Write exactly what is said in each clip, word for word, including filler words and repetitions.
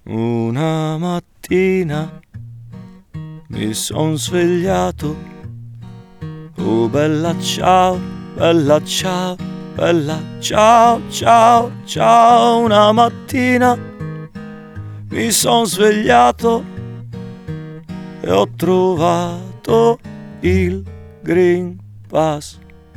Una mattina mi son svegliato, oh bella ciao, bella ciao, bella ciao, ciao, ciao. Una mattina mi son svegliato e ho trovato il Green Pass.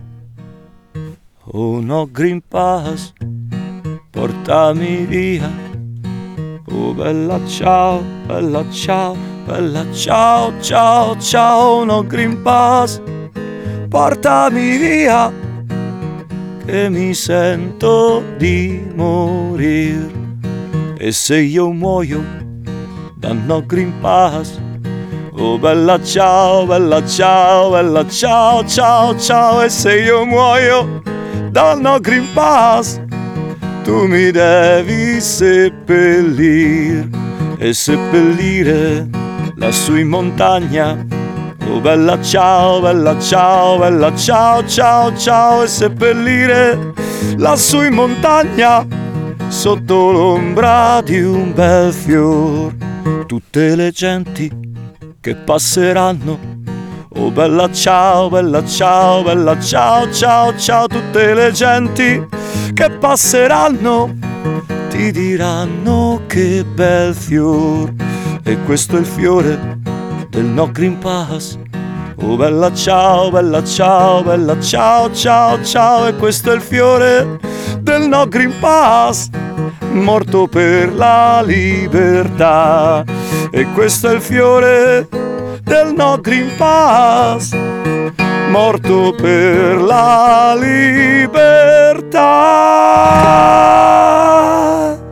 Oh no Green Pass, portami via. Oh bella ciao, bella ciao, bella ciao, ciao, ciao. No Green Pass, portami via, che mi sento di morir. E se io muoio da no Green Pass, oh bella ciao, bella ciao, bella ciao, ciao, ciao. E se io muoio da no Green Pass, tu mi devi seppellir e seppellire lassù in montagna. Oh bella ciao, bella ciao, bella ciao, ciao, ciao. E seppellire lassù in montagna, sotto l'ombra di un bel fior, tutte le genti che passeranno. Oh bella ciao, bella ciao, bella ciao, ciao, ciao. Tutte le genti che passeranno ti diranno che bel fior. E questo è il fiore del no Green Pass. Oh bella ciao, bella ciao, bella ciao, ciao, ciao. E questo è il fiore del no Green Pass, morto per la libertà. E questo è il fiore del no Green Pass, morto per la libertà.